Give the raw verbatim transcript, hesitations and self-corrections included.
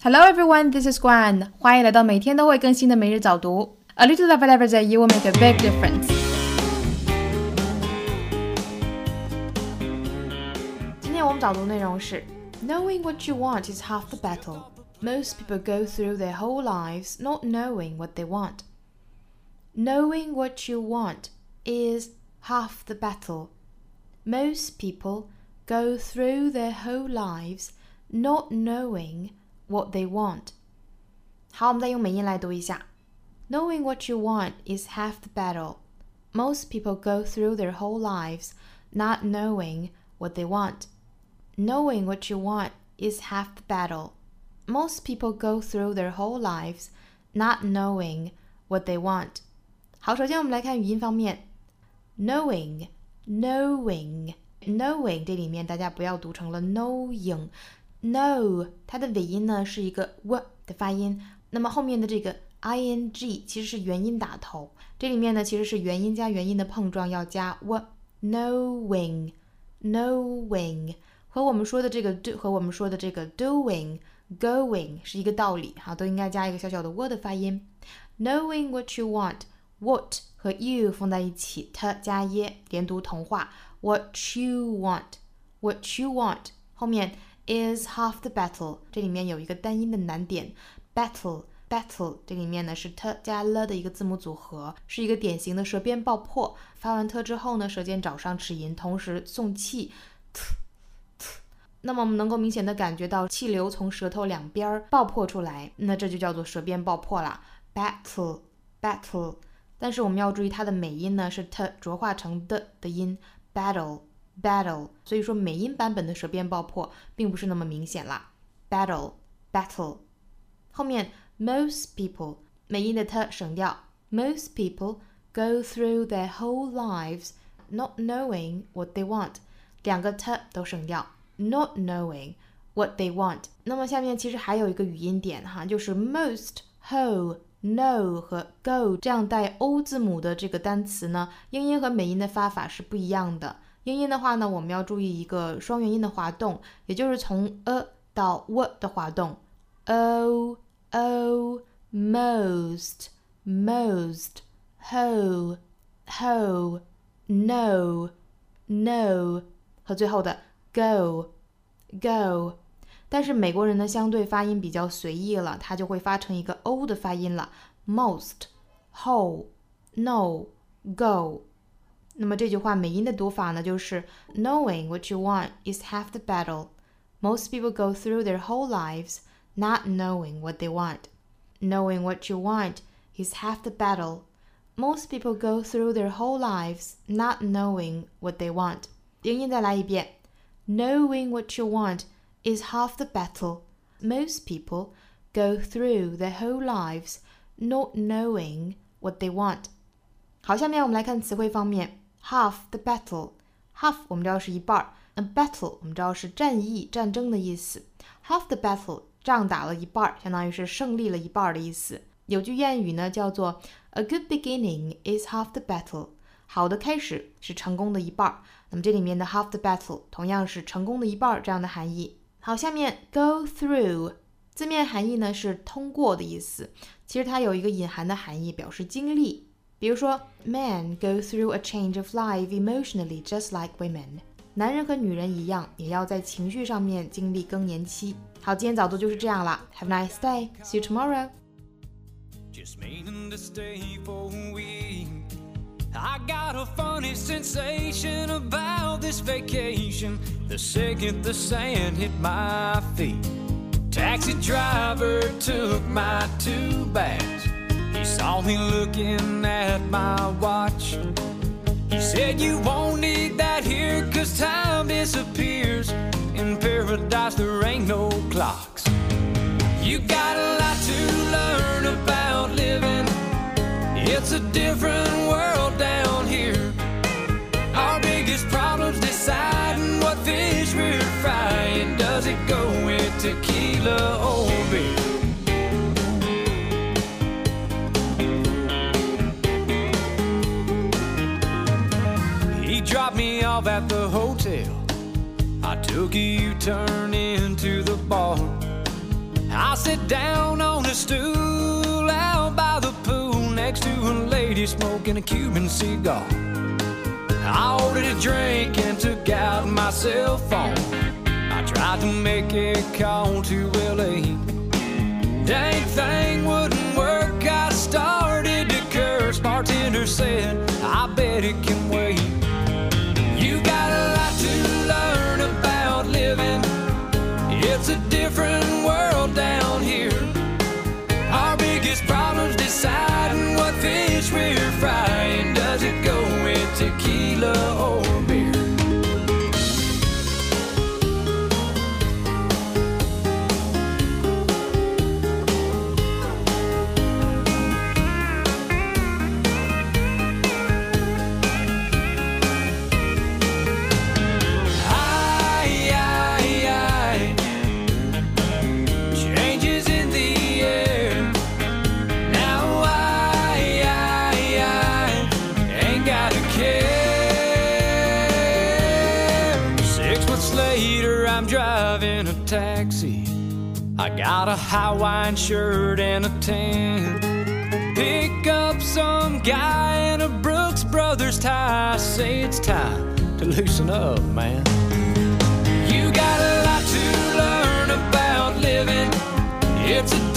Hello everyone, this is Guan. 欢迎来到每天都会更新的每日早读。A little of every day will make a big difference. 今天我们早读内容是 Knowing what you want is half the battle. Most people go through their whole lives not knowing what they want. Knowing what you want is half the battle. Most people go through their whole lives not knowing what they want. 好，我们再用美音来读一下。Knowing what you want is half the battle. Most people go through their whole lives not knowing what they want. Knowing what you want is half the battle. Most people go through their whole lives not knowing what they want. 好，首先我们来看语音方面。Knowing, knowing, knowing 这里面大家不要读成了 knowing。No 它的尾音呢是一个 w 的发音，那么后面的这个 ing 其实是元音打头，这里面呢其实是元音加元音的碰撞，要加 w。 knowing knowing 和我们说的这个 do 和我们说的这个 doing going 是一个道理哈，都应该加一个小小的 w 的发音。 Knowing what you want, what 和 you 放在一起 t 加 e 连读同化， what you want what you want 后面is half the battle， 这里面有一个单音的难点 battle battle 这里面呢是 t 加 l 的一个字母组合，是一个典型的舌边爆破，发完 t 之后呢舌尖找上齿龈，同时送气 t t， 那么我们能够明显的感觉到气流从舌头两边爆破出来，那这就叫做舌边爆破啦 battle battle， 但是我们要注意它的美音呢是 t 浊化成的的音 battle battle， 所以说美音版本的舌边爆破并不是那么明显啦 battle battle。 后面 most people 美音的 t 省掉， most people go through their whole lives not knowing what they want， 两个 t 都省掉， not knowing what they want。 那么下面其实还有一个语音点哈，就是 most whole no 和 go 这样带 o 字母的这个单词呢，英音和美音的发法是不一样的。英音的话呢，我们要注意一个双元音的滑动，也就是从 a 到 w 的滑动 o o most most ho ho no no 和最后的 go go。 但是美国人呢相对发音比较随意了，他就会发成一个 o 的发音了 most ho no go。那么这句话美音的读法呢就是 Knowing what you want is half the battle. Most people go through their whole lives not knowing what they want. Knowing what you want is half the battle. Most people go through their whole lives not knowing what they want. 英音再来一遍 Knowing what you want is half the battle. Most people go through their whole lives not knowing what they want. 好，下面我们来看词汇方面。Half the battle， half 我们知道是一半，那 battle 我们知道是战役、战争的意思。Half the battle 仗打了一半，相当于是胜利了一半的意思。有句谚语呢叫做 A good beginning is half the battle， 好的开始是成功的一半。那么这里面的 half the battle 同样是成功的一半这样的含义。好，下面 go through 字面含义呢是通过的意思，其实它有一个隐含的含义，表示经历。比如说 Men go through a change of life emotionally just like women， 男人和女人一样，也要在情绪上面经历更年期。好，今天早读就是这样啦。 Have a nice day, see you tomorrow. Just meaning to stay for a week. I got a funny sensation about this vacation. The second the sand hit my feet, taxi driver took my two bags.He saw me looking at my watch. He said, you won't need that here, cause time disappears. In paradise there ain't no clocks. You got a lot to learn about living. It's a different world down here. Our biggest problem's deciding what fish we're frying. Does it go with tequila or beer?Dropped me off at the hotel. I took a U-turn into the bar. I sit down on a stool out by the pool next to a lady smoking a Cuban cigar. I ordered a drink and took out my cell phone. I tried to make a call to L A. Dang thing wouldn't work. I started to curse. Bartender said, I bet it can wait. You got a lot to learn about living. It's a different world down here. Our biggest problem's deciding what fish we're frying. Does it go with tequila or beer? Driving a taxi, I got a Hawaiian shirt and a tan. Pick up some guy in a Brooks Brothers tie. I say it's time to loosen up, man. You got a lot to learn about living. It's a